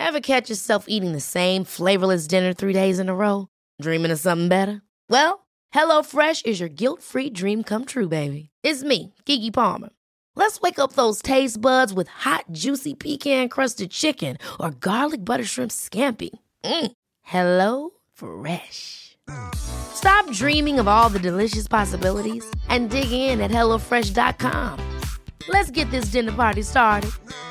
Ever catch yourself eating the same flavorless dinner 3 days in a row? Dreaming of something better? Well, HelloFresh is your guilt-free dream come true, baby. It's me, Keke Palmer. Let's wake up those taste buds with hot, juicy pecan-crusted chicken or garlic butter shrimp scampi. Hello Fresh. Stop dreaming of all the delicious possibilities and dig in at HelloFresh.com. Let's get this dinner party started.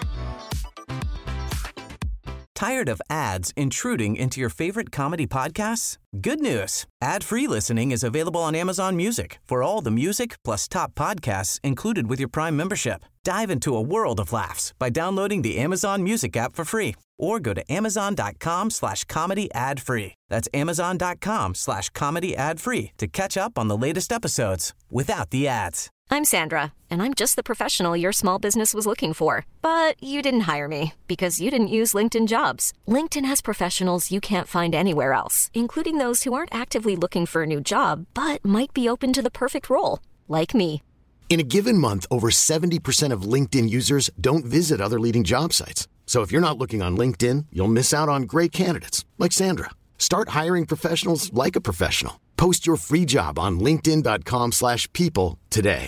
Tired of ads intruding into your favorite comedy podcasts? Good news. Ad-free listening is available on Amazon Music for all the music plus top podcasts included with your Prime membership. Dive into a world of laughs by downloading the Amazon Music app for free or go to amazon.com/comedy ad-free. That's amazon.com/comedy ad-free to catch up on the latest episodes without the ads. I'm Sandra, and I'm just the professional your small business was looking for. But you didn't hire me because you didn't use LinkedIn Jobs. LinkedIn has professionals you can't find anywhere else, including those who aren't actively looking for a new job, but might be open to the perfect role, like me. In a given month, over 70% of LinkedIn users don't visit other leading job sites. So if you're not looking on LinkedIn, you'll miss out on great candidates like Sandra. Start hiring professionals like a professional. Post your free job on linkedin.com/people today.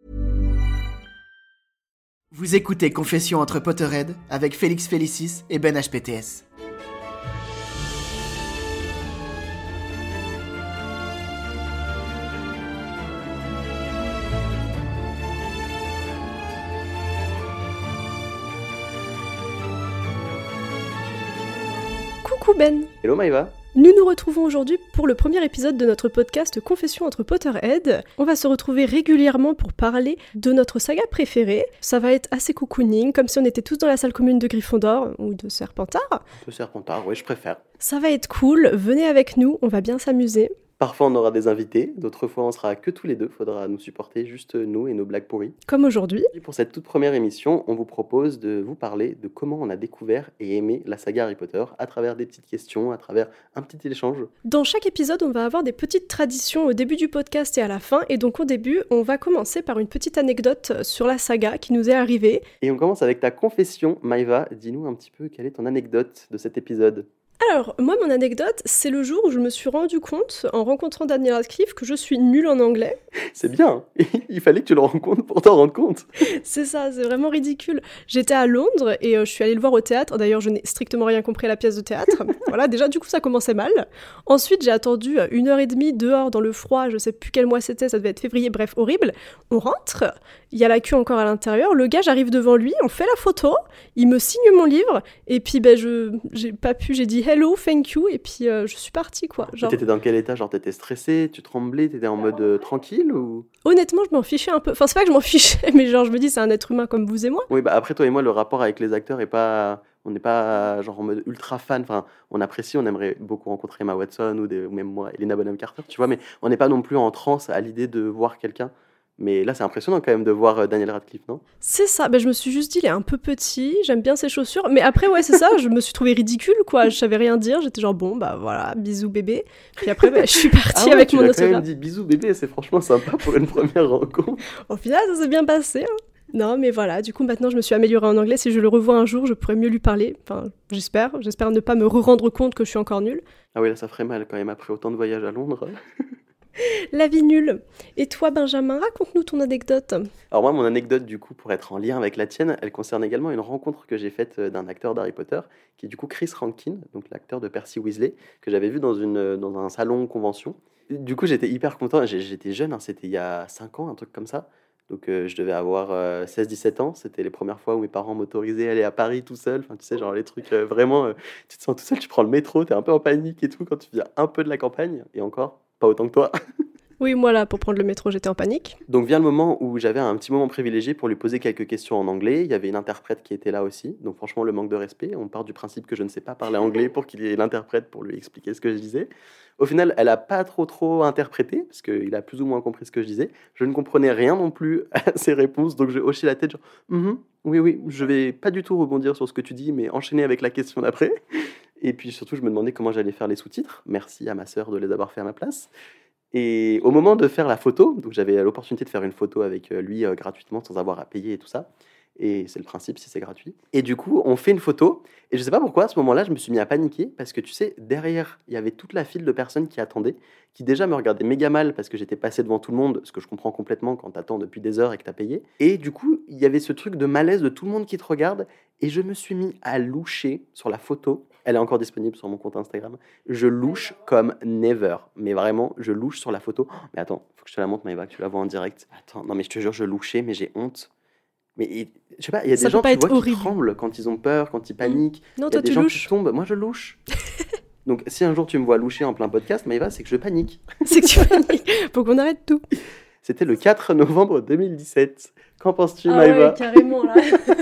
Vous écoutez Confessions entre Potterhead avec Félix Félicis et Ben HPTS. Coucou Ben. Hello Maïva. Nous nous retrouvons aujourd'hui pour le premier épisode de notre podcast Confessions entre Potterhead. On va se retrouver régulièrement pour parler de notre saga préférée. Ça va être assez cocooning, comme si on était tous dans la salle commune de Gryffondor ou de Serpentard. De Serpentard, oui, je préfère. Ça va être cool, venez avec nous, on va bien s'amuser. Parfois on aura des invités, d'autres fois on sera que tous les deux, faudra nous supporter juste nous et nos blagues pourries. Comme aujourd'hui. Et pour cette toute première émission, on vous propose de vous parler de comment on a découvert et aimé la saga Harry Potter à travers des petites questions, à travers un petit échange. Dans chaque épisode, on va avoir des petites traditions au début du podcast et à la fin, et donc au début, on va commencer par une petite anecdote sur la saga qui nous est arrivée. Et on commence avec ta confession, Maïva, dis-nous un petit peu quelle est ton anecdote de cet épisode. Alors, moi, mon anecdote, c'est le jour où je me suis rendu compte, en rencontrant Daniel Radcliffe, que je suis nulle en anglais. C'est bien, il fallait que tu le rencontres pour t'en rendre compte. C'est ça, c'est vraiment ridicule. J'étais à Londres et je suis allée le voir au théâtre. D'ailleurs, je n'ai strictement rien compris à la pièce de théâtre. Voilà, déjà, du coup, ça commençait mal. Ensuite, j'ai attendu 1h30 dehors dans le froid, je sais plus quel mois c'était, ça devait être février, bref, horrible. On rentre, il y a la queue encore à l'intérieur, le gars, j'arrive devant lui, on fait la photo, il me signe mon livre, et puis j'ai dit hello, thank you, et puis je suis partie, quoi. Genre... T'étais dans quel état? Genre t'étais stressée, tu tremblais, t'étais en mode tranquille ou... Honnêtement, je m'en fichais un peu. Enfin, c'est pas que je m'en fichais, mais genre je me dis c'est un être humain comme vous et moi. Oui, bah après toi et moi, le rapport avec les acteurs est pas... On n'est pas genre en mode ultra fan, enfin on apprécie, on aimerait beaucoup rencontrer Emma Watson ou même moi, Helena Bonham Carter, tu vois, mais on n'est pas non plus en transe à l'idée de voir quelqu'un. Mais là, c'est impressionnant quand même de voir Daniel Radcliffe, non? C'est ça, je me suis juste dit, il est un peu petit, j'aime bien ses chaussures. Mais après, ouais, c'est ça, je me suis trouvée ridicule, quoi. Je savais rien dire, j'étais genre, bon, bah voilà, bisous bébé. Puis après, je suis partie avec mon autographe. Tu as quand même dit bisous bébé, c'est franchement sympa pour une première rencontre. Au final, ça s'est bien passé, hein. Non, mais voilà, du coup, maintenant, je me suis améliorée en anglais. Si je le revois un jour, je pourrais mieux lui parler. Enfin, j'espère ne pas me rendre compte que je suis encore nulle. Ah oui, là, ça ferait mal quand même, après autant de voyages à Londres. La vie nulle. Et toi, Benjamin, raconte-nous ton anecdote. Alors moi, mon anecdote, du coup, pour être en lien avec la tienne, elle concerne également une rencontre que j'ai faite d'un acteur d'Harry Potter, qui est du coup Chris Rankin, donc l'acteur de Percy Weasley, que j'avais vu dans un salon convention. Du coup, j'étais hyper content, j'étais jeune, hein, c'était il y a 5 ans, un truc comme ça. Donc je devais avoir 16-17 ans, c'était les premières fois où mes parents m'autorisaient à aller à Paris tout seul, enfin tu sais, genre les trucs vraiment, tu te sens tout seul, tu prends le métro, t'es un peu en panique et tout quand tu viens un peu de la campagne, et encore, pas autant que toi. Oui, moi là, pour prendre le métro, j'étais en panique. Donc vient le moment où j'avais un petit moment privilégié pour lui poser quelques questions en anglais. Il y avait une interprète qui était là aussi. Donc franchement, le manque de respect. On part du principe que je ne sais pas parler anglais pour qu'il y ait l'interprète pour lui expliquer ce que je disais. Au final, elle n'a pas trop interprété, parce qu'il a plus ou moins compris ce que je disais. Je ne comprenais rien non plus à ses réponses, donc je hochais la tête genre oui, je vais pas du tout rebondir sur ce que tu dis, mais enchaîner avec la question d'après. Et puis surtout, je me demandais comment j'allais faire les sous-titres. Merci à ma sœur de les avoir fait à ma place. Et au moment de faire la photo, donc j'avais l'opportunité de faire une photo avec lui gratuitement sans avoir à payer et tout ça. Et c'est le principe si c'est gratuit. Et du coup, on fait une photo. Et je sais pas pourquoi, à ce moment-là, je me suis mis à paniquer parce que tu sais, derrière, il y avait toute la file de personnes qui attendaient, qui déjà me regardaient méga mal parce que j'étais passé devant tout le monde, ce que je comprends complètement quand t'attends depuis des heures et que t'as payé. Et du coup, il y avait ce truc de malaise de tout le monde qui te regarde. Et je me suis mis à loucher sur la photo. Elle est encore disponible sur mon compte Instagram. Je louche comme never. Mais vraiment, je louche sur la photo. Oh, mais attends, faut que je te la montre, Maëva, que tu la vois en direct. Attends, non mais je te jure, je louchais, mais j'ai honte. Mais je sais pas, il y a Ça des gens peut pas tu vois, être qui horrible. tremblent quand ils ont peur, quand ils paniquent. Non, Il y a toi des tu gens qui louches. tombent. Moi, je louche. Donc, si un jour tu me vois loucher en plein podcast, Maëva, c'est que je panique. C'est que tu paniques. Faut qu'on arrête tout. C'était le 4 novembre 2017. Qu'en penses-tu, Ah Maëva? ouais, carrément là.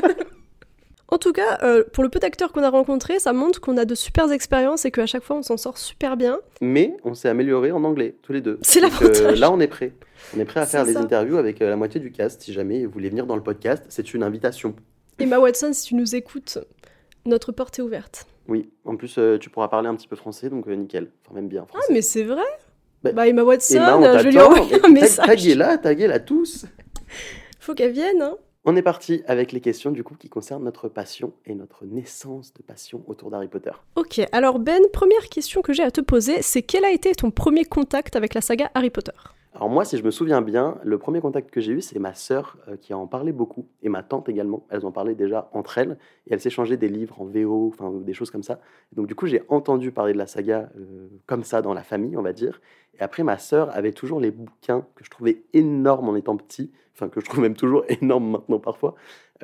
En tout cas, pour le peu d'acteurs qu'on a rencontrés, ça montre qu'on a de super expériences et qu'à chaque fois on s'en sort super bien. Mais on s'est amélioré en anglais, tous les deux. C'est Donc, l'avantage. là, on est prêt. On est prêt à C'est faire les ça. interviews avec la moitié du cast. Si jamais vous voulez venir dans le podcast, c'est une invitation. Emma Watson, si tu nous écoutes, notre porte est ouverte. Oui, en plus, tu pourras parler un petit peu français, donc nickel. Enfin, même bien Ah, français. mais c'est vrai. Bah, Emma Watson, Emma, on je vais lui t'attend. envoyer un message. Taguez-la tous. Faut qu'elle vienne, hein. On est parti avec les questions du coup qui concernent notre passion et notre naissance de passion autour d'Harry Potter. Ok, alors Ben, première question que j'ai à te poser, c'est quel a été ton premier contact avec la saga Harry Potter? Alors moi, si je me souviens bien, le premier contact que j'ai eu, c'est ma sœur qui en parlait beaucoup, et ma tante également. Elles en parlaient déjà entre elles, et elles s'échangeaient des livres en VO, enfin des choses comme ça. Donc du coup, j'ai entendu parler de la saga comme ça dans la famille, on va dire. Et après, ma sœur avait toujours les bouquins que je trouvais énormes en étant petit, enfin que je trouve même toujours énormes maintenant parfois,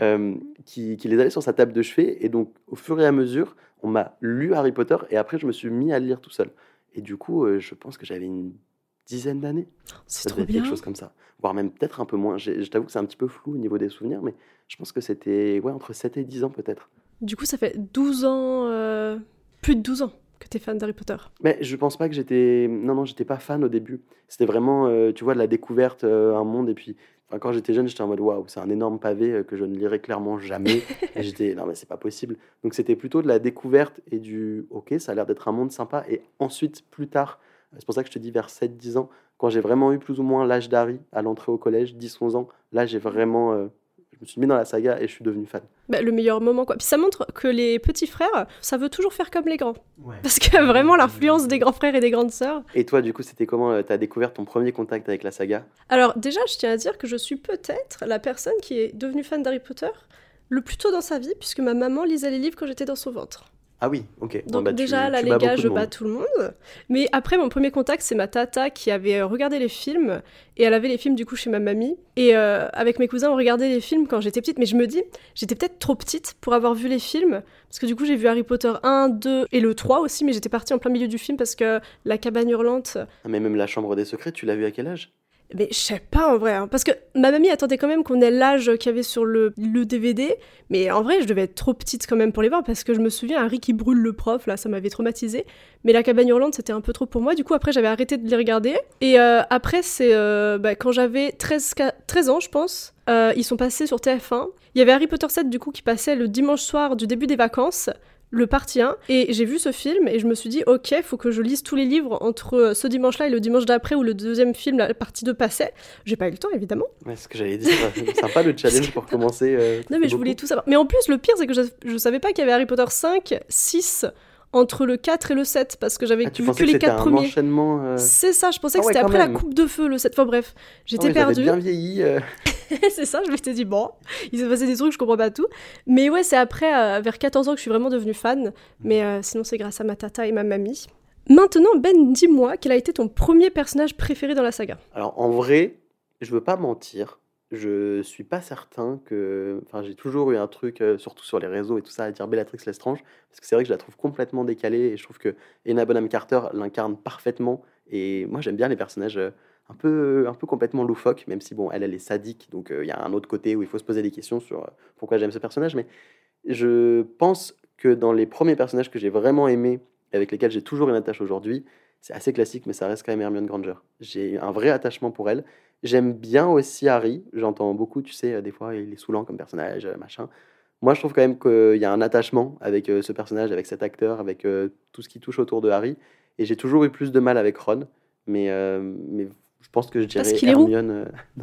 qui les avait sur sa table de chevet. Et donc, au fur et à mesure, on m'a lu Harry Potter, et après, je me suis mis à le lire tout seul. Et du coup, je pense que j'avais une dizaine d'années. C'est Ça trop devait être bien. quelque chose comme ça. Voire même peut-être un peu moins. Je t'avoue que c'est un petit peu flou au niveau des souvenirs, mais je pense que c'était entre 7 et 10 ans peut-être. Du coup, ça fait 12 ans, plus de 12 ans que t'es fan d'Harry Potter. Mais je pense pas que j'étais... Non, j'étais pas fan au début. C'était vraiment, tu vois, de la découverte, un monde. Et puis, enfin, quand j'étais jeune, j'étais en mode, waouh, c'est un énorme pavé que je ne lirai clairement jamais. Et j'étais, non, mais c'est pas possible. Donc c'était plutôt de la découverte et du, ok, ça a l'air d'être un monde sympa. Et ensuite, plus tard, c'est pour ça que je te dis vers 7-10 ans, quand j'ai vraiment eu plus ou moins l'âge d'Harry à l'entrée au collège, 10-11 ans, là j'ai vraiment... je me suis mis dans la saga et je suis devenu fan. Bah, le meilleur moment, quoi. Puis ça montre que les petits frères, ça veut toujours faire comme les grands. Parce que vraiment, l'influence des grands frères et des grandes sœurs. Et toi, du coup, c'était comment t'as découvert ton premier contact avec la saga? Alors, déjà, je tiens à dire que je suis peut-être la personne qui est devenue fan d'Harry Potter le plus tôt dans sa vie, puisque ma maman lisait les livres quand j'étais dans son ventre. Ah oui, ok. Donc Bon, déjà, là, tu les bats gars, beaucoup je de bats monde. tout le monde. Mais après, mon premier contact, c'est ma tata qui avait regardé les films. Et elle avait les films, du coup, chez ma mamie. Et avec mes cousins, on regardait les films quand j'étais petite. Mais je me dis, j'étais peut-être trop petite pour avoir vu les films. Parce que du coup, j'ai vu Harry Potter 1, 2 et le 3 aussi. Mais j'étais partie en plein milieu du film parce que la cabane hurlante... Ah, mais même la chambre des secrets, tu l'as vu à quel âge? Mais je sais pas en vrai, hein, parce que ma mamie attendait quand même qu'on ait l'âge qu'il y avait sur le DVD, mais en vrai je devais être trop petite quand même pour les voir, parce que je me souviens Harry qui brûle le prof, là ça m'avait traumatisée, mais la cabane hurlante c'était un peu trop pour moi, du coup après j'avais arrêté de les regarder, et après c'est quand j'avais 13 ans je pense, ils sont passés sur TF1, il y avait Harry Potter 7 du coup qui passait le dimanche soir du début des vacances, le partie 1, et j'ai vu ce film et je me suis dit ok, faut que je lise tous les livres entre ce dimanche-là et le dimanche d'après où le deuxième film, la partie 2 passait. J'ai pas eu le temps évidemment. Ouais, c'est ce que j'allais dire. Sympa le challenge pour commencer. Non mais je voulais tout savoir. Mais en plus le pire c'est que je savais pas qu'il y avait Harry Potter 5, 6 entre le 4 et le 7 parce que j'avais Tu vu pensais que que les c'était 4 un premiers. enchaînement C'est ça, je pensais Ah que ouais, c'était quand après la même. coupe de feu le 7. Enfin bref, j'étais Ah ouais, j'avais perdue. bien vieilli. C'est ça, je m'étais dit, bon, il s'est passé des trucs, je comprends pas tout. Mais ouais, c'est après, vers 14 ans, que je suis vraiment devenue fan. Mais sinon, c'est grâce à ma tata et ma mamie. Maintenant, Ben, dis-moi, quel a été ton premier personnage préféré dans la saga? Alors en vrai, je veux pas mentir. Je suis pas certain que... Enfin, j'ai toujours eu un truc, surtout sur les réseaux et tout ça, à dire Bellatrix Lestrange, parce que c'est vrai que je la trouve complètement décalée, et je trouve que Helena Bonham Carter l'incarne parfaitement, et moi j'aime bien les personnages un peu complètement loufoques, même si bon, elle est sadique, donc il y a un autre côté où il faut se poser des questions sur pourquoi j'aime ce personnage, mais je pense que dans les premiers personnages que j'ai vraiment aimés, et avec lesquels j'ai toujours une attache aujourd'hui, c'est assez classique, mais ça reste quand même Hermione Granger. J'ai un vrai attachement pour elle. J'aime bien aussi Harry. J'entends beaucoup, tu sais, des fois, il est saoulant comme personnage, machin. Moi, je trouve quand même qu'il y a un attachement avec ce personnage, avec cet acteur, avec tout ce qui touche autour de Harry. Et j'ai toujours eu plus de mal avec Ron. Mais je pense que je Parce dirais qu'il est roux. Hermione... non.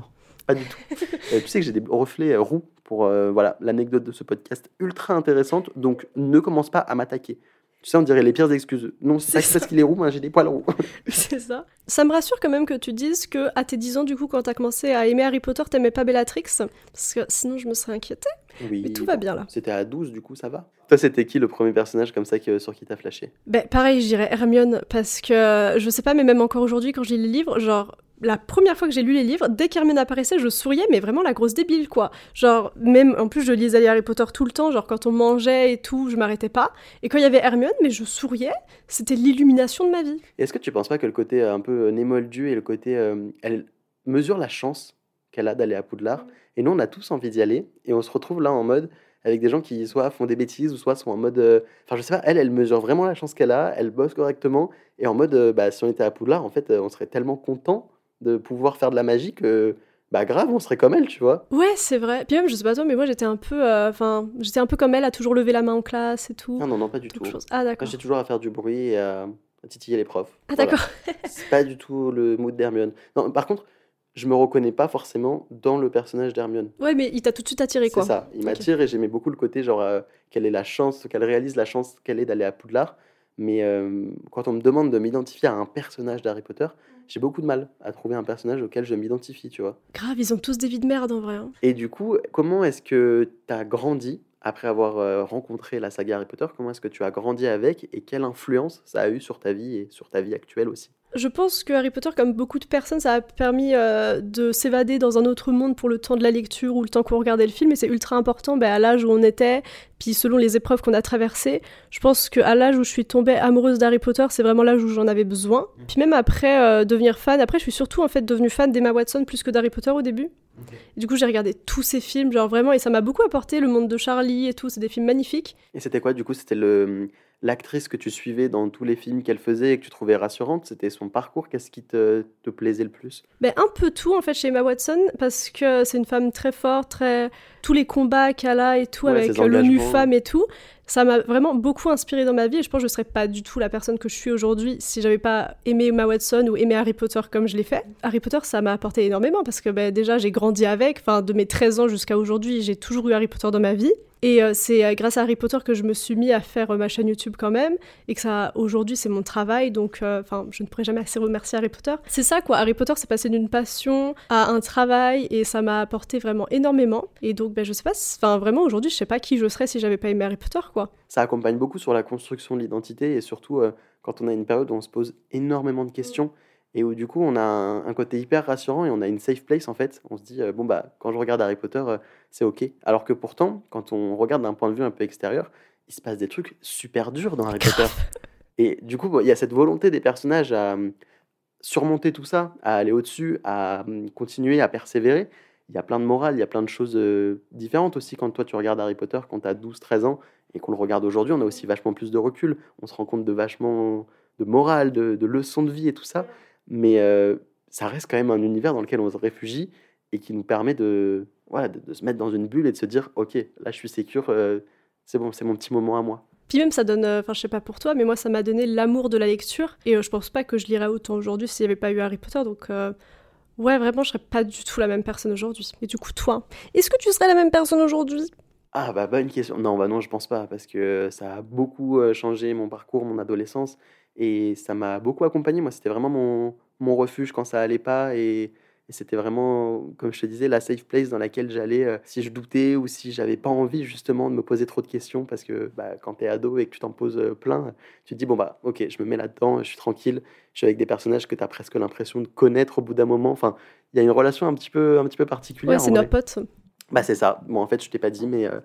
Pas du tout. Tu sais que j'ai des reflets roux pour voilà, l'anecdote de ce podcast ultra intéressante, donc ne commence pas à m'attaquer. Tu sais, on dirait les pires excuses. Non, c'est pas C'est parce qu'il est roux, moi j'ai des poils roux. C'est ça. Ça me rassure quand même que tu dises que à tes 10 ans, du coup, quand t'as commencé à aimer Harry Potter, t'aimais pas Bellatrix, parce que sinon je me serais inquiétée. Oui, Mais tout va bien, là. C'était à 12, du coup, ça va. Toi, c'était qui le premier personnage comme ça sur qui t'as flashé? Ben, pareil, je dirais Hermione, parce que, je sais pas, mais même encore aujourd'hui, quand je lis les livres, genre, la première fois que j'ai lu les livres, dès qu'Hermione apparaissait, je souriais, mais vraiment la grosse débile, quoi. Genre, même, en plus, je lisais les Harry Potter tout le temps, genre, quand on mangeait et tout, je m'arrêtais pas. Et quand il y avait Hermione, mais je souriais, c'était l'illumination de ma vie. Et est-ce que tu penses pas que le côté un peu némoldu et le côté... elle mesure la chance qu'elle a d'aller à Poudlard, et nous, on a tous envie d'y aller, et on se retrouve là en mode... avec des gens qui soit font des bêtises ou soit sont en mode... Enfin, je sais pas, elle mesure vraiment la chance qu'elle a, elle bosse correctement, et en mode, bah, si on était à Poudlard, en fait, on serait tellement content de pouvoir faire de la magie que, bah, grave, on serait comme elle, tu vois. Ouais, c'est vrai. Puis même, je sais pas toi, mais moi, j'étais un peu, j'étais un peu comme elle, à toujours lever la main en classe et tout. Ah non, pas du Toute tout. chose. Ah, Moi, d'accord. j'ai toujours à faire du bruit et à titiller les profs. Ah, Voilà. d'accord. C'est pas du tout le mood d'Hermione. Non, par contre, je me reconnais pas forcément dans le personnage d'Hermione. Ouais, mais il t'a tout de suite attiré, quoi. C'est ça, il Ok. m'attire et j'aimais beaucoup le côté genre qu'elle ait la chance, qu'elle réalise la chance qu'elle ait d'aller à Poudlard. Mais quand on me demande de m'identifier à un personnage d'Harry Potter, j'ai beaucoup de mal à trouver un personnage auquel je m'identifie, tu vois. Grave, ils ont tous des vies de merde, en vrai. Hein. Et du coup, comment est-ce que tu as grandi après avoir rencontré la saga Harry Potter? Comment est-ce que tu as grandi avec et quelle influence ça a eu sur ta vie et sur ta vie actuelle aussi? Je pense que Harry Potter, comme beaucoup de personnes, ça a permis de s'évader dans un autre monde pour le temps de la lecture ou le temps qu'on regardait le film, et c'est ultra important à l'âge où on était, puis selon les épreuves qu'on a traversées. Je pense qu'à l'âge où je suis tombée amoureuse d'Harry Potter, c'est vraiment l'âge où j'en avais besoin. Puis même après devenir fan, après je suis surtout en fait devenue fan d'Emma Watson plus que d'Harry Potter au début. Et du coup j'ai regardé tous ces films, genre vraiment, et ça m'a beaucoup apporté, le monde de Charlie et tout, c'est des films magnifiques. Et c'était quoi, du coup? C'était l'actrice que tu suivais dans tous les films qu'elle faisait et que tu trouvais rassurante? C'était son parcours? Qu'est-ce qui te plaisait le plus? Ben, un peu tout en fait chez Emma Watson, parce que c'est une femme très forte, tous les combats qu'elle a et tout, Ouais, avec ses engagements. l'ONU Femmes et tout, ça m'a vraiment beaucoup inspirée dans ma vie, et je pense que je serais pas du tout la personne que je suis aujourd'hui si j'avais pas aimé Emma Watson ou aimé Harry Potter comme je l'ai fait. Harry Potter, ça m'a apporté énormément, parce que déjà j'ai grandi avec, enfin de mes 13 ans jusqu'à aujourd'hui, j'ai toujours eu Harry Potter dans ma vie. Et c'est grâce à Harry Potter que je me suis mis à faire ma chaîne YouTube quand même, et que ça, aujourd'hui, c'est mon travail, donc je ne pourrais jamais assez remercier Harry Potter. C'est ça, quoi. Harry Potter, c'est passé d'une passion à un travail, et ça m'a apporté vraiment énormément. Et donc, je sais pas, vraiment, aujourd'hui, je sais pas qui je serais si j'avais pas aimé Harry Potter, quoi. Ça accompagne beaucoup sur la construction de l'identité et surtout quand on a une période où on se pose énormément de questions et où du coup on a un côté hyper rassurant et on a une safe place en fait. On se dit bon bah quand je regarde Harry Potter c'est ok. Alors que pourtant quand on regarde d'un point de vue un peu extérieur, il se passe des trucs super durs dans Harry Potter. Et du coup il y a cette volonté des personnages à surmonter tout ça, à aller au-dessus, à continuer à persévérer. Il y a plein de morale, il y a plein de choses différentes aussi quand toi tu regardes Harry Potter quand tu as 12-13 ans et qu'on le regarde aujourd'hui, on a aussi vachement plus de recul, on se rend compte de vachement de morale, de leçons de vie et tout ça, mais ça reste quand même un univers dans lequel on se réfugie et qui nous permet de se mettre dans une bulle et de se dire ok, là je suis sécure, c'est bon, c'est mon petit moment à moi. Puis même ça donne, je sais pas pour toi, mais moi ça m'a donné l'amour de la lecture, et je pense pas que je lirais autant aujourd'hui s'il y avait pas eu Harry Potter, donc ouais, vraiment je serais pas du tout la même personne aujourd'hui. Et du coup toi, est-ce que tu serais la même personne aujourd'hui? Ah bah bonne question. Non, je pense pas parce que ça a beaucoup changé mon parcours, mon adolescence et ça m'a beaucoup accompagné. Moi, c'était vraiment mon refuge quand ça allait pas et c'était vraiment, comme je te disais, la safe place dans laquelle j'allais si je doutais ou si j'avais pas envie justement de me poser trop de questions parce que quand t'es ado et que tu t'en poses plein, tu te dis bon bah ok, je me mets là-dedans, je suis tranquille, je suis avec des personnages que t'as presque l'impression de connaître au bout d'un moment. Enfin, il y a une relation un petit peu particulière. Ouais, c'est en vrai. notre pote. Bah c'est ça. Bon en fait je t'ai pas dit mais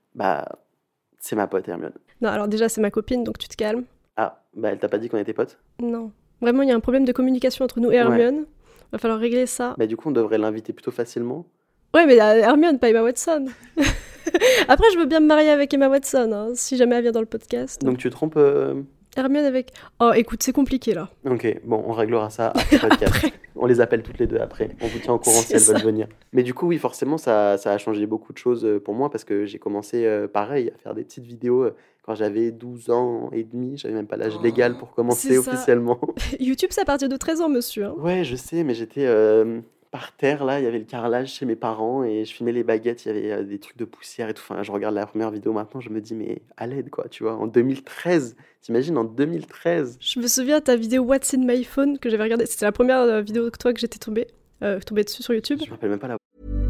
c'est ma pote Hermione. Non, alors déjà c'est ma copine, donc tu te calmes. Ah elle t'a pas dit qu'on était potes? Non. Vraiment, il y a un problème de communication entre nous et Hermione. Va falloir régler ça. Bah du coup on devrait l'inviter plutôt facilement. Ouais, mais Hermione, pas Emma Watson. Après, je veux bien me marier avec Emma Watson, hein, si jamais elle vient dans le podcast. Donc tu trompes Hermione avec... Oh, écoute, c'est compliqué, là. Ok, bon, on réglera ça après le podcast. Après. On les appelle toutes les deux après. On vous tient au courant si C'est elles ça. veulent venir. Mais du coup, oui, forcément, ça a changé beaucoup de choses pour moi parce que j'ai commencé, pareil, à faire des petites vidéos quand j'avais 12 ans et demi. J'avais même pas l'âge légal pour commencer c'est ça. officiellement. YouTube, c'est à partir de 13 ans, monsieur. Hein. Ouais, je sais, mais j'étais par terre, là, il y avait le carrelage chez mes parents et je filmais les baguettes, il y avait des trucs de poussière et tout. Enfin, je regarde la première vidéo maintenant, je me dis, mais à l'aide, quoi, tu vois, en 2013. T'imagines, en 2013. Je me souviens de ta vidéo What's in my phone que j'avais regardée. C'était la première vidéo de toi que j'étais tombée dessus sur YouTube. Je me rappelle même pas la.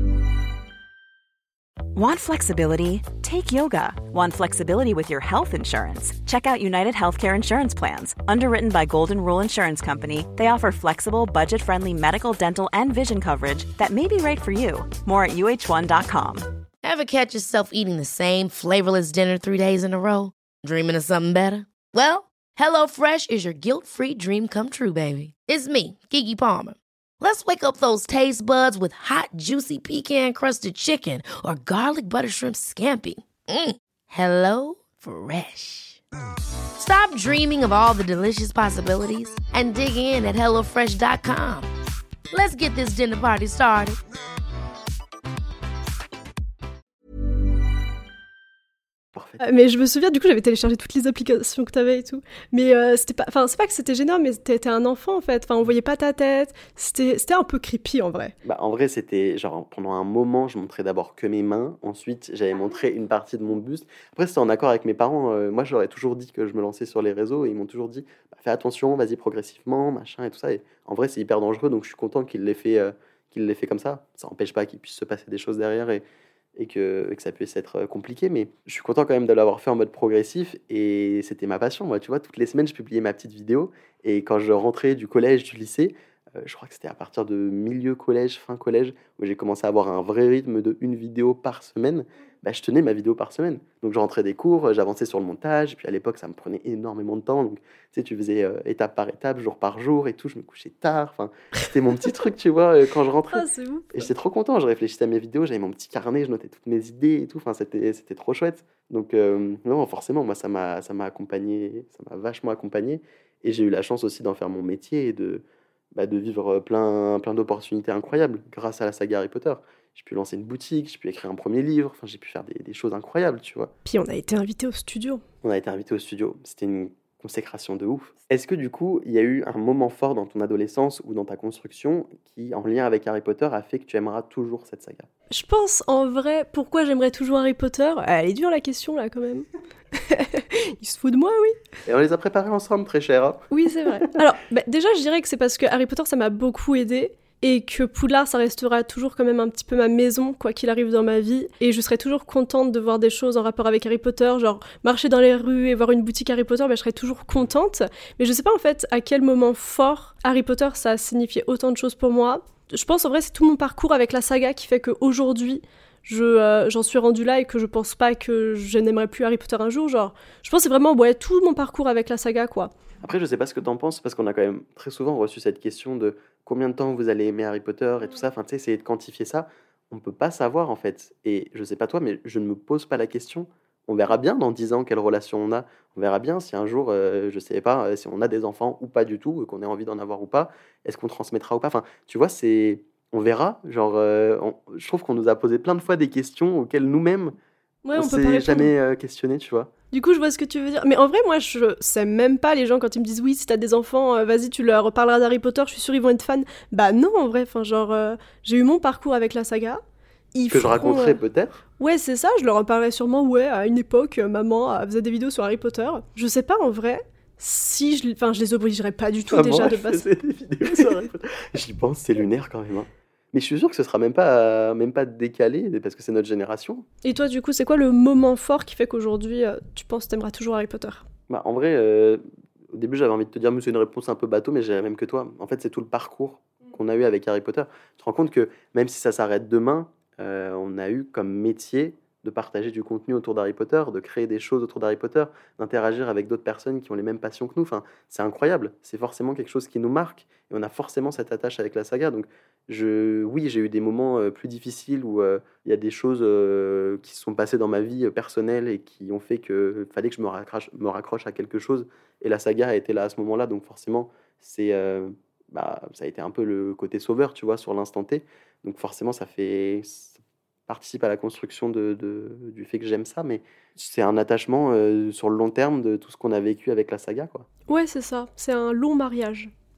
Want flexibility? Take yoga. Want flexibility with your health insurance? Check out United Healthcare Insurance Plans. Underwritten by Golden Rule Insurance Company, they offer flexible, budget-friendly medical, dental, and vision coverage that may be right for you. More at uh1.com. Ever catch yourself eating the same flavorless dinner 3 days in a row? Dreaming of something better? Well, HelloFresh is your guilt-free dream come true, baby. It's me, Keke Palmer. Let's wake up those taste buds with hot, juicy pecan-crusted chicken or garlic butter shrimp scampi. Hello Fresh. Stop dreaming of all the delicious possibilities and dig in at HelloFresh.com. Let's get this dinner party started. Mais je me souviens, du coup, j'avais téléchargé toutes les applications que t'avais et tout. Mais c'était pas, enfin, c'est pas que c'était gênant, mais t'étais un enfant en fait. Enfin, on voyait pas ta tête. C'était un peu creepy en vrai. Bah, en vrai, c'était genre pendant un moment, je montrais d'abord que mes mains. Ensuite, j'avais montré une partie de mon buste. Après, c'était en accord avec mes parents. Moi, je leur ai toujours dit que je me lançais sur les réseaux et ils m'ont toujours dit bah, fais attention, vas-y progressivement, machin et tout ça. Et en vrai, c'est hyper dangereux, donc je suis content qu'il l'ait fait comme ça. Ça n'empêche pas qu'il puisse se passer des choses derrière et que ça puisse être compliqué, mais je suis content quand même de l'avoir fait en mode progressif et c'était ma passion, moi, tu vois, toutes les semaines je publiais ma petite vidéo et quand je rentrais du collège, du lycée, je crois que c'était à partir de milieu collège, fin collège, où j'ai commencé à avoir un vrai rythme de une vidéo par semaine, bah, je tenais ma vidéo par semaine. Donc je rentrais des cours, j'avançais sur le montage, et puis à l'époque ça me prenait énormément de temps, donc tu sais, tu faisais étape par étape, jour par jour et tout, je me couchais tard, enfin, c'était mon petit truc, tu vois, quand je rentrais. Ah, c'est ouf. Et j'étais trop content, je réfléchissais à mes vidéos, j'avais mon petit carnet, je notais toutes mes idées et tout, enfin, c'était trop chouette. Donc non, forcément, moi ça m'a accompagné, ça m'a vachement accompagné, et j'ai eu la chance aussi d'en faire mon métier et de vivre plein d'opportunités incroyables grâce à la saga Harry Potter. J'ai pu lancer une boutique, j'ai pu écrire un premier livre, enfin, j'ai pu faire des choses incroyables, tu vois. Puis on a été invité au studio. On a été invité au studio, c'était une consécration de ouf. Est-ce que du coup, il y a eu un moment fort dans ton adolescence ou dans ta construction qui, en lien avec Harry Potter, a fait que tu aimeras toujours cette saga? Je pense, en vrai, pourquoi j'aimerais toujours Harry Potter? Elle est dure la question, là, quand même. Il se fout de moi, oui. Et on les a préparés ensemble, très cher. Hein. Oui, c'est vrai. Alors, déjà, je dirais que c'est parce que Harry Potter, ça m'a beaucoup aidée. Et que Poudlard, ça restera toujours quand même un petit peu ma maison, quoi qu'il arrive dans ma vie. Et je serai toujours contente de voir des choses en rapport avec Harry Potter, genre marcher dans les rues et voir une boutique Harry Potter, je serai toujours contente. Mais je sais pas en fait à quel moment fort Harry Potter, ça a signifié autant de choses pour moi. Je pense en vrai c'est tout mon parcours avec la saga qui fait qu'aujourd'hui, j'en suis rendue là et que je pense pas que je n'aimerais plus Harry Potter un jour. Genre, je pense que c'est vraiment tout mon parcours avec la saga, quoi. Après, je sais pas ce que t'en penses, parce qu'on a quand même très souvent reçu cette question de combien de temps vous allez aimer Harry Potter et tout ça. Enfin, tu sais, essayer de quantifier ça, on peut pas savoir en fait. Et je sais pas toi, mais je ne me pose pas la question. On verra bien dans 10 ans quelle relation on a. On verra bien si un jour, je sais pas, si on a des enfants ou pas du tout, qu'on ait envie d'en avoir ou pas. Est-ce qu'on transmettra ou pas? Enfin, tu vois, on verra. Genre, je trouve qu'on nous a posé plein de fois des questions auxquelles nous-mêmes, Ouais, on on peut pas s'est répondre. jamais questionné, tu vois. Du coup, je vois ce que tu veux dire. Mais en vrai, moi, je sais même pas les gens quand ils me disent oui, si t'as des enfants, vas-y, tu leur parleras d'Harry Potter, je suis sûre ils vont être fans. Bah non, en vrai, enfin, genre, j'ai eu mon parcours avec la saga. Que je raconterai peut-être. Ouais, c'est ça, je leur en parlerai sûrement, ouais, à une époque, maman faisait des vidéos sur Harry Potter. Je sais pas, en vrai, si je les obligerais pas du tout Maman, déjà de elle base. faisait des vidéos sur Harry Potter. J'y pense, c'est lunaire quand même. Hein. Mais je suis sûr que ce sera même pas décalé, parce que c'est notre génération. Et toi, du coup, c'est quoi le moment fort qui fait qu'aujourd'hui, tu penses que t'aimeras toujours Harry Potter? Bah, en vrai, au début, j'avais envie de te dire, mais c'est une réponse un peu bateau, mais j'ai même que toi. En fait, c'est tout le parcours qu'on a eu avec Harry Potter. Tu te rends compte que même si ça s'arrête demain, on a eu comme métier de partager du contenu autour d'Harry Potter, de créer des choses autour d'Harry Potter, d'interagir avec d'autres personnes qui ont les mêmes passions que nous. Enfin, c'est incroyable. C'est forcément quelque chose qui nous marque et on a forcément cette attache avec la saga. Donc, oui, j'ai eu des moments plus difficiles où il y a des choses qui se sont passées dans ma vie personnelle et qui ont fait qu'il fallait que je me raccroche à quelque chose. Et la saga a été là à ce moment-là. Donc, forcément, ça a été un peu le côté sauveur, tu vois, sur l'instant T. Donc, forcément, ça participe à la construction du fait que j'aime ça, mais c'est un attachement sur le long terme de tout ce qu'on a vécu avec la saga, quoi. Ouais, c'est ça, c'est un long mariage.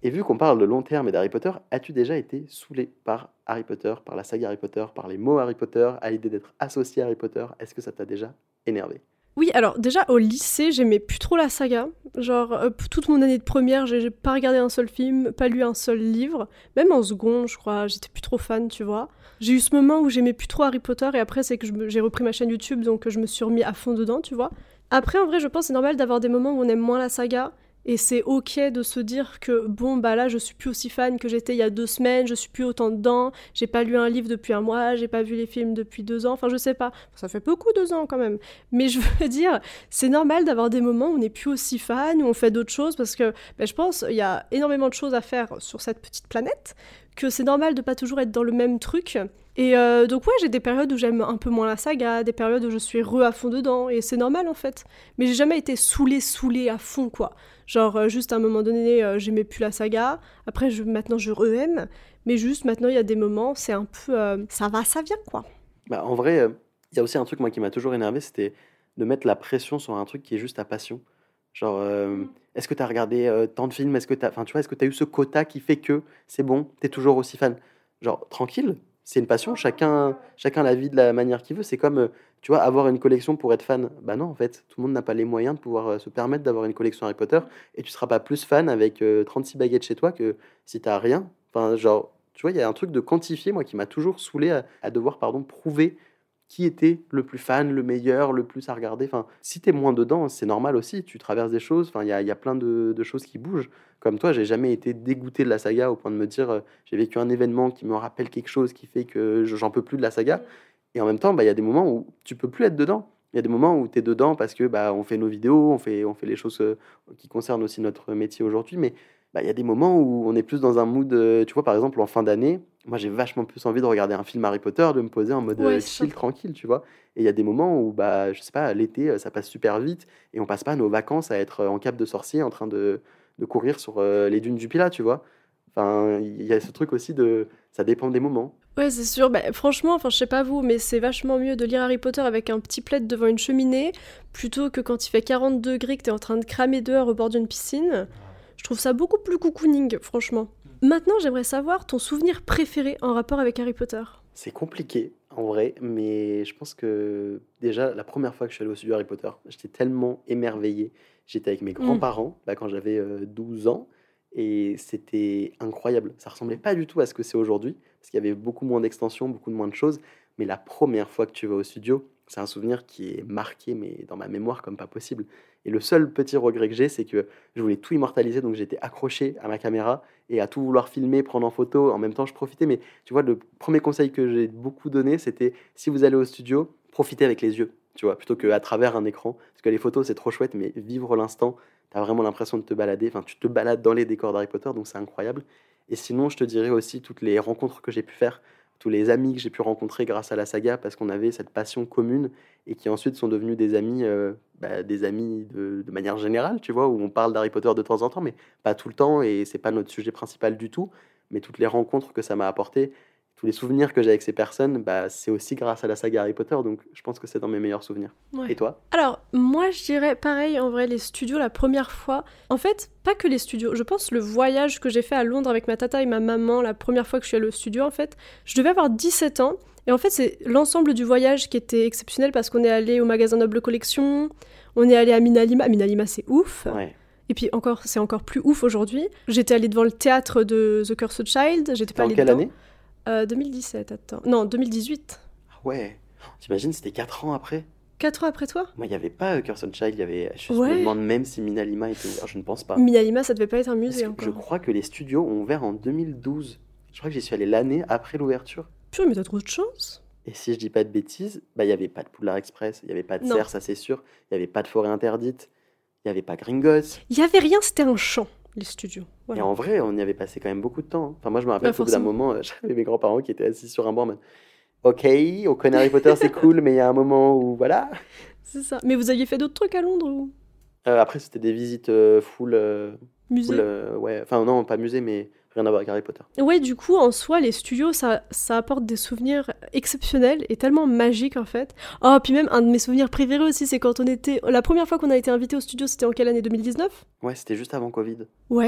Et vu qu'on parle de long terme et d'Harry Potter, as-tu déjà été saoulé par Harry Potter, par la saga Harry Potter, par les mots Harry Potter, à l'idée d'être associé à Harry Potter? Est-ce que ça t'a déjà énervé? Oui, alors déjà au lycée, j'aimais plus trop la saga. Genre, toute mon année de première, j'ai pas regardé un seul film, pas lu un seul livre. Même en seconde, je crois, j'étais plus trop fan, tu vois. J'ai eu ce moment où j'aimais plus trop Harry Potter, et après, c'est que j'ai repris ma chaîne YouTube, donc je me suis remis à fond dedans, tu vois. Après, en vrai, je pense que c'est normal d'avoir des moments où on aime moins la saga, et c'est ok de se dire que, bon, bah là, je suis plus aussi fan que j'étais il y a 2 semaines, je suis plus autant dedans, j'ai pas lu un livre depuis un mois, j'ai pas vu les films depuis 2 ans, enfin, je sais pas. Ça fait beaucoup 2 ans quand même. Mais je veux dire, c'est normal d'avoir des moments où on n'est plus aussi fan, où on fait d'autres choses, parce que je pense qu'il y a énormément de choses à faire sur cette petite planète, que c'est normal de pas toujours être dans le même truc. Et donc ouais, j'ai des périodes où j'aime un peu moins la saga, des périodes où je suis à fond dedans, et c'est normal en fait. Mais j'ai jamais été saoulée à fond, quoi. Genre, juste à un moment donné, j'aimais plus la saga, après maintenant je re-aime, mais juste maintenant il y a des moments, c'est un peu... ça va, ça vient, quoi. Bah, en vrai, il y a aussi un truc moi qui m'a toujours énervé, c'était de mettre la pression sur un truc qui est juste ta passion. Genre, est-ce que tu as regardé tant de films? Est-ce que tu as eu ce quota qui fait que c'est bon, tu es toujours aussi fan? Genre, tranquille, c'est une passion, chacun la vit de la manière qu'il veut. C'est comme, tu vois, avoir une collection pour être fan. Bah non, en fait, tout le monde n'a pas les moyens de pouvoir se permettre d'avoir une collection Harry Potter, et tu seras pas plus fan avec 36 baguettes chez toi que si t'as rien. Enfin, genre, tu vois, il y a un truc de quantifier, moi, qui m'a toujours saoulé à devoir, prouver qui était le plus fan, le meilleur, le plus à regarder. Enfin, si t'es moins dedans, c'est normal aussi, tu traverses des choses, enfin, il y a plein de choses qui bougent. Comme toi, j'ai jamais été dégoûté de la saga au point de me dire j'ai vécu un événement qui me rappelle quelque chose qui fait que j'en peux plus de la saga. Et en même temps, il y a des moments où tu peux plus être dedans. Il y a des moments où tu es dedans parce que on fait nos vidéos, on fait les choses qui concernent aussi notre métier aujourd'hui, mais il y a des moments où on est plus dans un mood, tu vois, par exemple, en fin d'année, moi j'ai vachement plus envie de regarder un film Harry Potter, de me poser en mode Ouais, chill, tranquille, tu vois. Et il y a des moments où, je sais pas, l'été, ça passe super vite et on passe pas nos vacances à être en cape de sorcier en train de courir sur les dunes du Pilat, tu vois. Enfin, il y a ce truc aussi de... Ça dépend des moments. Ouais, c'est sûr. Franchement, je sais pas vous, mais c'est vachement mieux de lire Harry Potter avec un petit plaid devant une cheminée plutôt que quand il fait 40 degrés que t'es en train de cramer dehors au bord d'une piscine. Je trouve ça beaucoup plus cocooning, franchement. Maintenant, j'aimerais savoir ton souvenir préféré en rapport avec Harry Potter. C'est compliqué, en vrai, mais je pense que déjà, la première fois que je suis allé au studio Harry Potter, j'étais tellement émerveillé. J'étais avec mes grands-parents, quand j'avais 12 ans, et c'était incroyable. Ça ressemblait pas du tout à ce que c'est aujourd'hui, parce qu'il y avait beaucoup moins d'extensions, beaucoup moins de choses, mais la première fois que tu vas au studio, c'est un souvenir qui est marqué, mais dans ma mémoire comme pas possible. Et le seul petit regret que j'ai, c'est que je voulais tout immortaliser, donc j'étais accroché à ma caméra et à tout vouloir filmer, prendre en photo. En même temps, je profitais, mais tu vois, le premier conseil que j'ai beaucoup donné, c'était si vous allez au studio, profitez avec les yeux, tu vois, plutôt qu'à travers un écran. Parce que les photos, c'est trop chouette, mais vivre l'instant, t'as vraiment l'impression de te balader. Enfin, tu te balades dans les décors d'Harry Potter, donc c'est incroyable. Et sinon, je te dirais aussi toutes les rencontres que j'ai pu faire, tous les amis que j'ai pu rencontrer grâce à la saga, parce qu'on avait cette passion commune et qui ensuite sont devenus des amis de manière générale, tu vois, où on parle d'Harry Potter de temps en temps, mais pas tout le temps, et c'est pas notre sujet principal du tout. Mais toutes les rencontres que ça m'a apporté, tous les souvenirs que j'ai avec ces personnes, c'est aussi grâce à la saga Harry Potter, donc je pense que c'est dans mes meilleurs souvenirs. Ouais. Et toi? Alors, moi, je dirais pareil, en vrai, les studios, la première fois. En fait, pas que les studios. Je pense le voyage que j'ai fait à Londres avec ma tata et ma maman, la première fois que je suis allée au studio, en fait, je devais avoir 17 ans. Et en fait, c'est l'ensemble du voyage qui était exceptionnel parce qu'on est allé au magasin Noble Collection, on est allé à Minalima. Minalima, c'est ouf. Ouais. Et puis, c'est encore plus ouf aujourd'hui. J'étais allée devant le théâtre de The Cursed Child. J'étais pas allée quelle dedans. année? 2017, attends. Non, 2018. Ah ouais. T'imagines, c'était 4 ans après? 4 ans après toi? Moi, il n'y avait pas Cursed Child, je Ouais. me demande même si Minalima était ouvert, je ne pense pas. Minalima, ça devait pas être un musée Parce que encore. je crois que les studios ont ouvert en 2012. Je crois que j'y suis allé l'année après l'ouverture. Purée, mais t'as trop de chance. Et si je dis pas de bêtises, il n'y avait pas de Poudlard Express, il n'y avait pas de Non. Cerf, ça c'est sûr, il n'y avait pas de Forêt Interdite, il n'y avait pas Gringotts. Il y avait rien, c'était un champ, les studios. Et Voilà. en vrai, on y avait passé quand même beaucoup de temps. Enfin, moi, je me rappelle Bah, qu'au bout d'un forcément. moment, j'avais mes grands-parents qui étaient assis sur un banc en mode ok, on connaît Harry Potter, c'est cool, mais il y a un moment où voilà. C'est ça. Mais vous aviez fait d'autres trucs à Londres ou Après, c'était des visites full. musée? Ouais, enfin, non, pas musée, mais rien à voir avec Harry Potter. Ouais, du coup, en soi, les studios, ça apporte des souvenirs exceptionnels et tellement magiques, en fait. Oh, puis même, un de mes souvenirs préférés aussi, c'est quand on était... La première fois qu'on a été invité au studio, c'était en quelle année? 2019? Ouais, c'était juste avant Covid. Ouais.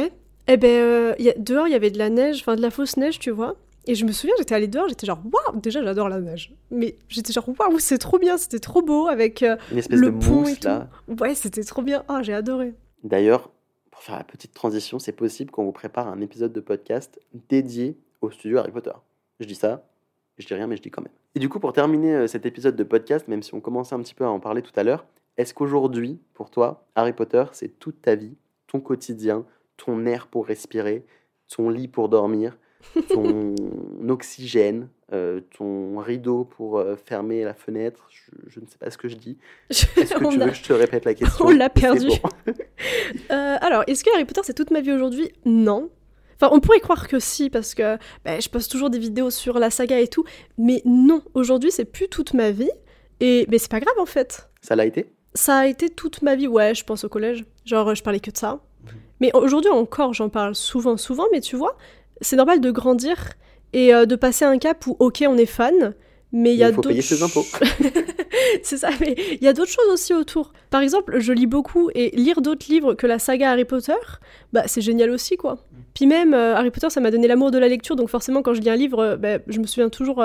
Eh ben, dehors, il y avait de la neige, enfin de la fausse neige, tu vois. Et je me souviens, j'étais allée dehors, j'étais genre, waouh, déjà j'adore la neige. Mais j'étais genre, waouh, c'est trop bien, c'était trop beau avec Une espèce le de pont mousse, et tout. là. Ouais, c'était trop bien. Ah, j'ai adoré. D'ailleurs, pour faire la petite transition, c'est possible qu'on vous prépare un épisode de podcast dédié au studio Harry Potter. Je dis ça, je dis rien, mais je dis quand même. Et du coup, pour terminer cet épisode de podcast, même si on commençait un petit peu à en parler tout à l'heure, est-ce qu'aujourd'hui, pour toi, Harry Potter, c'est toute ta vie, ton quotidien, ton air pour respirer, ton lit pour dormir, ton oxygène, ton rideau pour fermer la fenêtre, je ne sais pas ce que je dis. Est-ce que tu veux que je te répète la question? On l'a perdu. C'est bon. Alors, est-ce que Harry Potter, c'est toute ma vie aujourd'hui? Non. Enfin, on pourrait croire que si, parce que je poste toujours des vidéos sur la saga et tout, mais non, aujourd'hui, c'est plus toute ma vie, mais c'est pas grave, en fait. Ça l'a été? Ça a été toute ma vie, ouais, je pense au collège. Genre, je parlais que de ça. Mais aujourd'hui encore, j'en parle souvent, mais tu vois, c'est normal de grandir et de passer un cap où, ok, on est fan, mais il y a Il faut d'autres... payer ses impôts. C'est ça, mais il y a d'autres choses aussi autour. Par exemple, je lis beaucoup, et lire d'autres livres que la saga Harry Potter, c'est génial aussi, quoi. Puis même, Harry Potter, ça m'a donné l'amour de la lecture, donc forcément, quand je lis un livre, je me souviens toujours...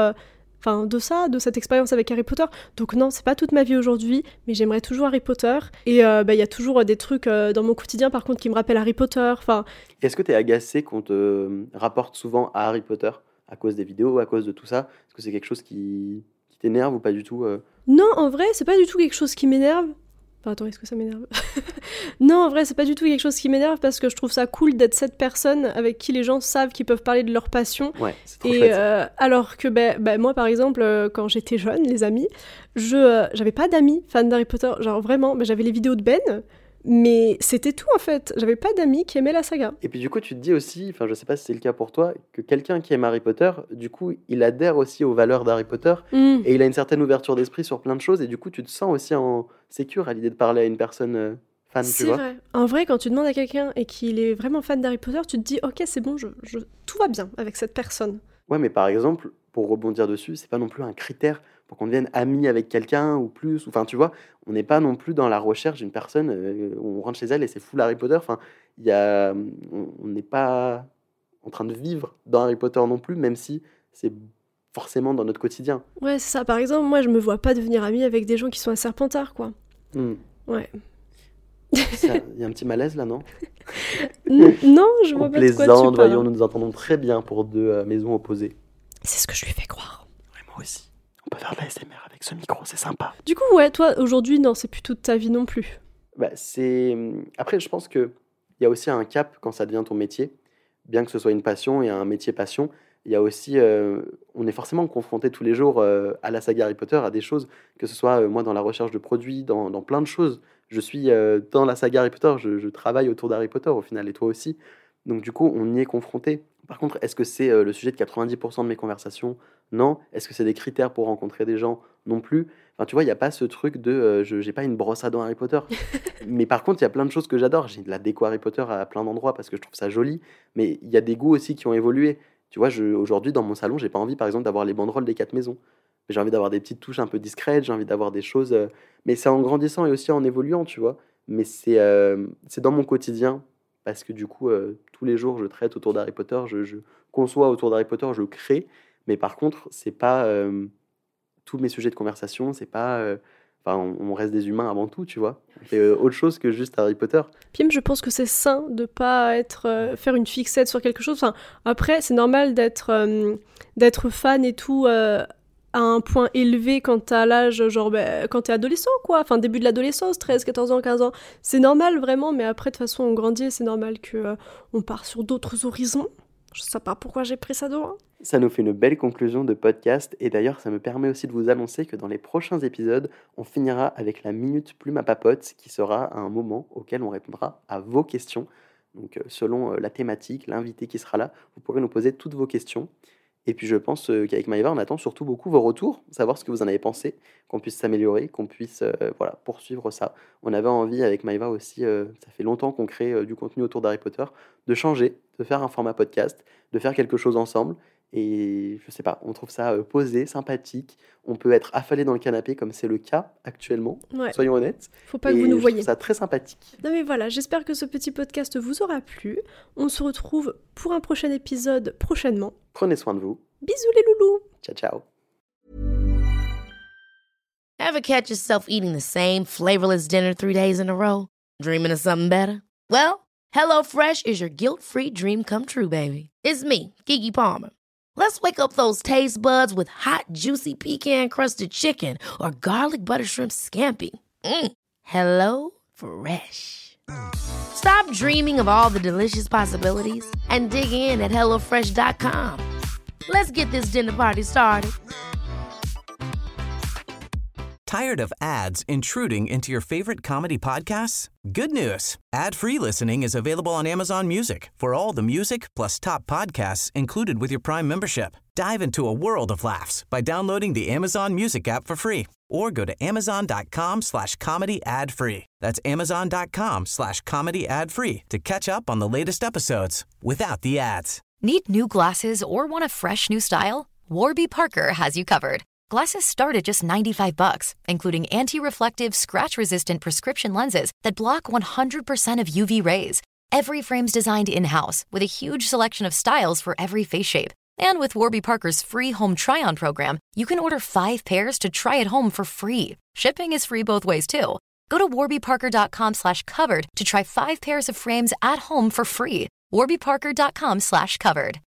de cette expérience avec Harry Potter. Donc non, c'est pas toute ma vie aujourd'hui, mais j'aimerais toujours Harry Potter. Et il y a toujours des trucs dans mon quotidien, par contre, qui me rappellent Harry Potter. Est-ce que tu es agacé qu'on te rapporte souvent à Harry Potter à cause des vidéos, à cause de tout ça? Est-ce que c'est quelque chose qui t'énerve ou pas du tout Non, en vrai, c'est pas du tout quelque chose qui m'énerve. Enfin, attends, est-ce que ça m'énerve? Non, en vrai, c'est pas du tout quelque chose qui m'énerve parce que je trouve ça cool d'être cette personne avec qui les gens savent qu'ils peuvent parler de leur passion. Ouais, c'est trop chouette. Alors que moi, par exemple, quand j'étais jeune, les amis, j'avais pas d'amis fans d'Harry Potter. Genre vraiment, j'avais les vidéos de Ben, mais c'était tout en fait. J'avais pas d'amis qui aimaient la saga. Et puis du coup, tu te dis aussi, enfin je sais pas si c'est le cas pour toi, que quelqu'un qui aime Harry Potter, du coup, il adhère aussi aux valeurs d'Harry Potter et il a une certaine ouverture d'esprit sur plein de choses et du coup, tu te sens aussi en sécure à l'idée de parler à une personne fan, tu C'est vois. vrai. En vrai, quand tu demandes à quelqu'un et qu'il est vraiment fan d'Harry Potter, tu te dis ok, c'est bon, tout va bien avec cette personne. Ouais, mais par exemple, pour rebondir dessus, c'est pas non plus un critère pour qu'on devienne ami avec quelqu'un ou plus. Enfin, tu vois, on n'est pas non plus dans la recherche d'une personne où on rentre chez elle et c'est full Harry Potter. Enfin, on n'est pas en train de vivre dans Harry Potter non plus, même si c'est forcément dans notre quotidien. Ouais, c'est ça. Par exemple, moi, je me vois pas devenir amie avec des gens qui sont à Serpentard, quoi. Ouais. Il y a un petit malaise là, non? Non, je vois On pas de quoi tu plaisante, voyons, parles. nous nous entendons très bien pour deux maisons opposées. C'est ce que je lui fais croire. Ouais, moi aussi. On peut faire de la SMR avec ce micro, c'est sympa. Du coup, ouais, toi, aujourd'hui, non, c'est plus toute ta vie non plus. Après, je pense qu'il y a aussi un cap quand ça devient ton métier. Bien que ce soit une passion et un métier passion, il y a aussi, on est forcément confronté tous les jours à la saga Harry Potter, à des choses, que ce soit moi dans la recherche de produits, dans plein de choses. Je suis dans la saga Harry Potter, je travaille autour d'Harry Potter au final, et toi aussi. Donc du coup, on y est confronté. Par contre, est-ce que c'est le sujet de 90% de mes conversations? Non. Est-ce que c'est des critères pour rencontrer des gens? Non plus. Enfin, tu vois, il n'y a pas ce truc de j'ai pas une brosse à dents Harry Potter. Mais par contre, il y a plein de choses que j'adore. J'ai de la déco Harry Potter à plein d'endroits parce que je trouve ça joli. Mais il y a des goûts aussi qui ont évolué. Tu vois, aujourd'hui, dans mon salon, j'ai pas envie, par exemple, d'avoir les banderoles des 4 maisons. J'ai envie d'avoir des petites touches un peu discrètes, j'ai envie d'avoir des choses... mais c'est en grandissant et aussi en évoluant, tu vois. Mais c'est dans mon quotidien, parce que du coup, tous les jours, je traite autour d'Harry Potter, je conçois autour d'Harry Potter, je crée. Mais par contre, c'est pas tous mes sujets de conversation, c'est pas... on reste des humains avant tout, tu vois. On fait autre chose que juste Harry Potter. Puis même, je pense que c'est sain de pas faire une fixette sur quelque chose. Enfin, après, c'est normal d'être fan et tout à un point élevé quand t'as l'âge, genre quand t'es adolescent, quoi. Enfin, début de l'adolescence, 13, 14 ans, 15 ans. C'est normal, vraiment, mais après, de toute façon, on grandit et c'est normal qu'on part sur d'autres horizons. Je sais pas pourquoi j'ai pris ça de loin. Ça nous fait une belle conclusion de podcast et d'ailleurs ça me permet aussi de vous annoncer que dans les prochains épisodes, on finira avec la Minute Plume à Papote qui sera un moment auquel on répondra à vos questions. Donc selon la thématique, l'invité qui sera là, vous pourrez nous poser toutes vos questions. Et puis je pense qu'avec Maëva, on attend surtout beaucoup vos retours, savoir ce que vous en avez pensé, qu'on puisse s'améliorer, qu'on puisse poursuivre ça. On avait envie avec Maëva aussi, ça fait longtemps qu'on crée du contenu autour d'Harry Potter, de changer, de faire un format podcast, de faire quelque chose ensemble. Et je sais pas, on trouve ça posé, sympathique. On peut être affalé dans le canapé comme c'est le cas actuellement, Ouais, soyons honnêtes. faut pas que vous Et nous je voyiez. trouve ça très sympathique. Non mais voilà, j'espère que ce petit podcast vous aura plu. On se retrouve pour un prochain épisode prochainement. Prenez soin de vous. Bisous les loulous! Ciao, ciao. Ever catch yourself eating the same flavorless dinner 3 days in a row? Dreaming of something better? Well, HelloFresh is your guilt-free dream come true, baby. It's me, Keke Palmer. Let's wake up those taste buds with hot, juicy pecan-crusted chicken or garlic butter shrimp scampi. Hello Fresh. Stop dreaming of all the delicious possibilities and dig in at HelloFresh.com. Let's get this dinner party started. Tired of ads intruding into your favorite comedy podcasts? Good news. Ad-free listening is available on Amazon Music for all the music plus top podcasts included with your Prime membership. Dive into a world of laughs by downloading the Amazon Music app for free or go to amazon.com/comedy ad-free. That's amazon.com/comedy ad-free to catch up on the latest episodes without the ads. Need new glasses or want a fresh new style? Warby Parker has you covered. Glasses start at just $95, including anti-reflective, scratch-resistant prescription lenses that block 100% of UV rays. Every frame's designed in-house with a huge selection of styles for every face shape. And with Warby Parker's free home try-on program, you can order 5 pairs to try at home for free. Shipping is free both ways, too. Go to warbyparker.com/covered to try 5 pairs of frames at home for free. warbyparker.com/covered.